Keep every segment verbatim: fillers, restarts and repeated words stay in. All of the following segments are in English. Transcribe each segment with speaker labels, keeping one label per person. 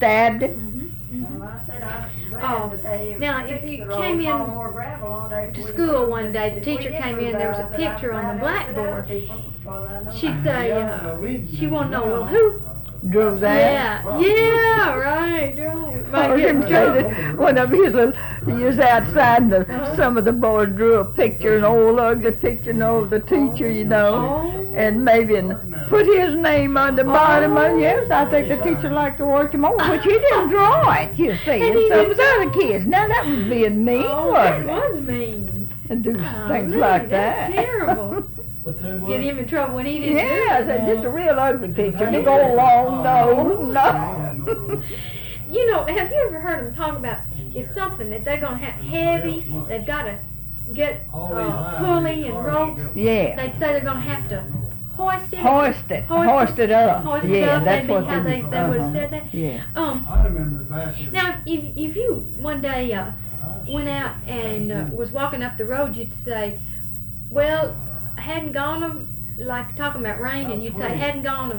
Speaker 1: stabbed him?
Speaker 2: Mm-hmm. Mm-hmm.
Speaker 3: Well, I said I was glad
Speaker 2: Oh,
Speaker 3: that they
Speaker 2: now, if
Speaker 3: fixed
Speaker 2: you
Speaker 3: the road,
Speaker 2: came in
Speaker 3: hauled more gravel on there
Speaker 2: to
Speaker 3: before we
Speaker 2: school
Speaker 3: moved.
Speaker 2: one day, the
Speaker 3: If we
Speaker 2: teacher
Speaker 3: did
Speaker 2: came
Speaker 3: move
Speaker 2: in, there was a
Speaker 3: out, then I'd
Speaker 2: picture on the
Speaker 3: find out that other
Speaker 2: blackboard.
Speaker 3: people, because I know
Speaker 2: She'd
Speaker 3: I-
Speaker 2: say, uh, she wanna know, well, who?
Speaker 1: Drew that?
Speaker 2: Yeah, yeah, right, right. Might
Speaker 1: I was
Speaker 2: get in
Speaker 1: gonna say
Speaker 2: trouble.
Speaker 1: that one of his little, he was outside and the,
Speaker 2: Uh-huh.
Speaker 1: some of the boys drew a picture, an old ugly picture, and of the teacher, you know,
Speaker 2: Oh.
Speaker 1: and maybe and put his name on the bottom of it. Yes, I think the teacher liked to work him over, which he didn't draw it, you see,
Speaker 2: And
Speaker 1: and
Speaker 2: he
Speaker 1: some
Speaker 2: didn't
Speaker 1: of the other kids. Now that was being mean,
Speaker 2: Oh, that
Speaker 1: wasn't it?
Speaker 2: was mean.
Speaker 1: To do
Speaker 2: Oh,
Speaker 1: things
Speaker 2: man,
Speaker 1: like
Speaker 2: that's
Speaker 1: that.
Speaker 2: terrible.
Speaker 4: But there was.
Speaker 2: Get him in trouble when he didn't do
Speaker 1: Yeah,
Speaker 2: it.
Speaker 1: it's just a real ugly picture, big old long nose, no.
Speaker 2: You know, have you ever heard them talk about if something that they're gonna have heavy, they've gotta get uh, pulley and ropes,
Speaker 1: Yeah,
Speaker 2: they'd say they're gonna have to hoist it.
Speaker 1: hoist it,
Speaker 2: Hoist
Speaker 1: hoist it up.
Speaker 2: Hoist it
Speaker 1: Yeah,
Speaker 2: up,
Speaker 1: that's
Speaker 2: that'd be
Speaker 1: what
Speaker 2: how they, they would've
Speaker 1: uh-huh.
Speaker 2: said that.
Speaker 1: Yeah.
Speaker 2: Um,
Speaker 4: I remember back in.
Speaker 2: now, if, if you one day, uh, went out and uh, was walking up the road, you'd say, well, hadn't gone a, like talking about rain, and you'd say, hadn't gone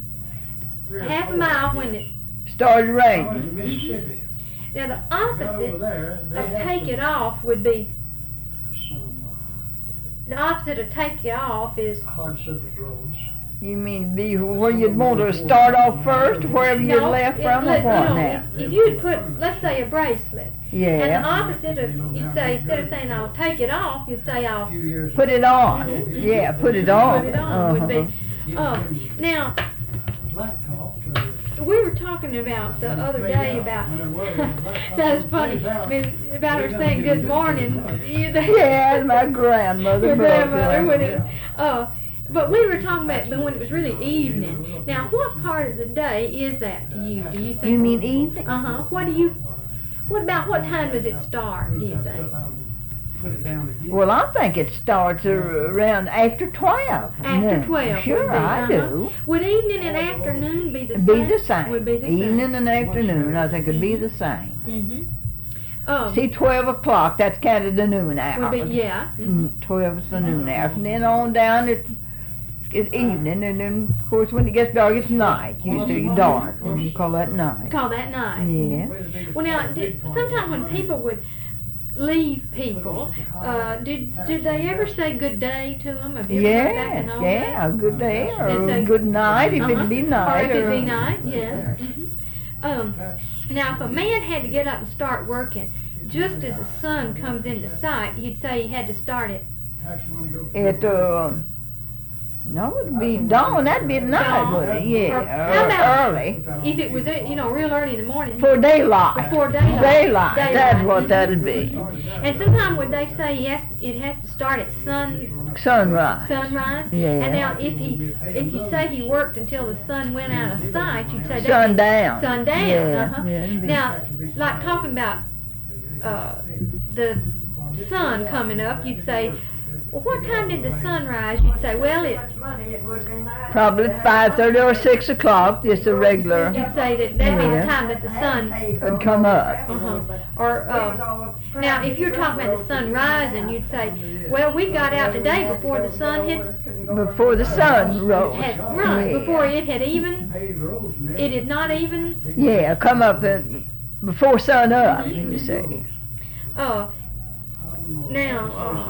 Speaker 2: a, a half a mile when it,
Speaker 1: Started
Speaker 4: I
Speaker 1: raining.
Speaker 4: went to Mississippi.
Speaker 2: now the
Speaker 4: Got over
Speaker 2: opposite
Speaker 4: there, they
Speaker 2: of
Speaker 4: had
Speaker 2: take
Speaker 4: some-
Speaker 2: it off would be,
Speaker 4: Some
Speaker 2: the opposite of take it off is,
Speaker 4: uh, hard surface roads.
Speaker 1: You mean be where you'd want to start off first, wherever you
Speaker 2: no,
Speaker 1: left
Speaker 2: it-
Speaker 1: from, or
Speaker 2: let- you
Speaker 1: what
Speaker 2: know,
Speaker 1: now?
Speaker 2: If, if you'd put, let's say a bracelet, and the
Speaker 1: Yeah,
Speaker 2: opposite of, you'd say, instead of saying I'll take it off, you'd say
Speaker 4: A
Speaker 2: I'll
Speaker 4: few years.
Speaker 1: put it on.
Speaker 2: Mhm.
Speaker 1: Yeah, put it on.
Speaker 2: put it on, would
Speaker 1: Uh-huh.
Speaker 2: be, oh, now,
Speaker 4: Blacktop, uh,
Speaker 2: we were talking about the other day about, that's funny, about her saying good morning. You-
Speaker 1: Yeah, and my grandmother.
Speaker 2: Your
Speaker 1: both
Speaker 2: grandmother,
Speaker 1: of
Speaker 2: when
Speaker 1: them.
Speaker 2: it, uh, but we were talking about, but when it was really evening. Now, what part of the day is that to you? Do you think?
Speaker 1: You mean evening?
Speaker 2: Uh-huh. What do you, what about, what time does it start, do you think?
Speaker 4: Put it down again.
Speaker 1: Well, I think it starts ar- around after twelve.
Speaker 2: After
Speaker 1: noon.
Speaker 2: twelve would
Speaker 1: Sure,
Speaker 2: be,
Speaker 1: I
Speaker 2: uh-huh.
Speaker 1: do.
Speaker 2: Would evening and afternoon be the same?
Speaker 1: Be the same.
Speaker 2: Would be the same.
Speaker 1: Evening and afternoon, I think it'd be the same.
Speaker 2: Mm-hmm. Um,
Speaker 1: See, twelve o'clock, that's kind of the noon hour.
Speaker 2: would be, yeah. Mhm.
Speaker 1: Mm, twelve is the noon hour, and then on down it's, it's evening, and then, of course, when it gets dark, it's night, usually dark, what do you call that, night?
Speaker 2: Call that night.
Speaker 1: Yeah.
Speaker 2: Well, now, did, sometimes when people would leave people, uh, did did they ever say good day to them? Have you ever heard that
Speaker 1: Yes,
Speaker 2: and all
Speaker 1: yeah, good day,
Speaker 2: They'd
Speaker 1: or
Speaker 2: say-
Speaker 1: good night, if
Speaker 2: Uh-huh.
Speaker 1: it'd be
Speaker 2: that?
Speaker 1: night.
Speaker 2: Or if it be
Speaker 1: or-
Speaker 2: night, yeah. Mhm. Um, now, if a man had to get up and start working, just as the sun comes into sight, you'd say he had to start it.
Speaker 1: At, uh, no, it'd be dawn, that'd be at night,
Speaker 2: Dawn.
Speaker 1: would it?
Speaker 2: Or
Speaker 1: Yeah,
Speaker 2: how
Speaker 1: or
Speaker 2: about-
Speaker 1: early,
Speaker 2: If it was, uh, you know, real early in the morning,
Speaker 1: for daylight.
Speaker 2: before daylight.
Speaker 1: Daylight,
Speaker 2: Daylight.
Speaker 1: that's what that'd be.
Speaker 2: And sometimes would they say he has, it has to start at sun
Speaker 1: Sunrise.
Speaker 2: sunrise?
Speaker 1: Yeah.
Speaker 2: And now, if he, if you say he worked until the sun went out of sight, you'd say that.
Speaker 1: Sundown.
Speaker 2: Sundown,
Speaker 1: Yeah,
Speaker 2: uh-huh.
Speaker 1: yeah, it'd be-
Speaker 2: Now, like talking about, uh, the sun coming up, you'd say, well, what time did the sun rise? You'd say, well, it,
Speaker 3: Much money, it would've been nice.
Speaker 1: Probably five thirty or six o'clock, just a regular,
Speaker 2: you'd say that that'd be
Speaker 1: Yeah.
Speaker 2: the time that the sun,
Speaker 1: would come up.
Speaker 2: uh-huh. Or, uh, now, if you're talking about the sun rising, you'd say, well, we got out today before the sun had,
Speaker 1: Before the sun rose.
Speaker 2: had, right,
Speaker 1: Yeah.
Speaker 2: before it had even, it had not even,
Speaker 1: Yeah, come up at, before sun up,
Speaker 2: Mhm.
Speaker 1: you see.
Speaker 2: uh, now, uh,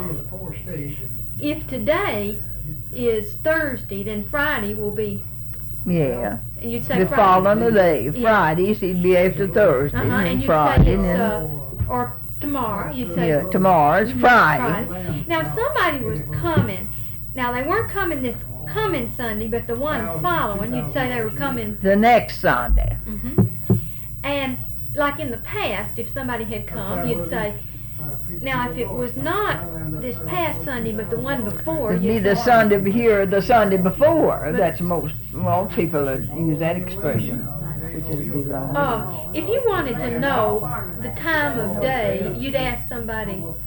Speaker 2: if today is Thursday, then Friday will be,
Speaker 1: Yeah,
Speaker 2: and you'd say
Speaker 1: the
Speaker 2: Friday.
Speaker 1: following day,
Speaker 2: Yeah.
Speaker 1: Fridays, it'd be after Thursday,
Speaker 2: Uh-huh,
Speaker 1: and
Speaker 2: and
Speaker 1: then
Speaker 2: you'd
Speaker 1: Friday,
Speaker 2: say
Speaker 1: and
Speaker 2: it's,
Speaker 1: then,
Speaker 2: uh, or tomorrow, you'd say.
Speaker 1: yeah, tomorrow's Friday.
Speaker 2: Now, if somebody was coming, now they weren't coming this coming Sunday, but the one following, you'd say they were coming,
Speaker 1: The next Sunday.
Speaker 2: mhm. And like in the past, if somebody had come, you'd say, now if it was not this past Sunday, but the one before,
Speaker 1: It'd be
Speaker 2: you'd
Speaker 1: the
Speaker 2: say,
Speaker 1: Sunday be- here, the Sunday before, that's most, well, people would use that expression, which would be right.
Speaker 2: uh, if you wanted to know the time of day, you'd ask somebody,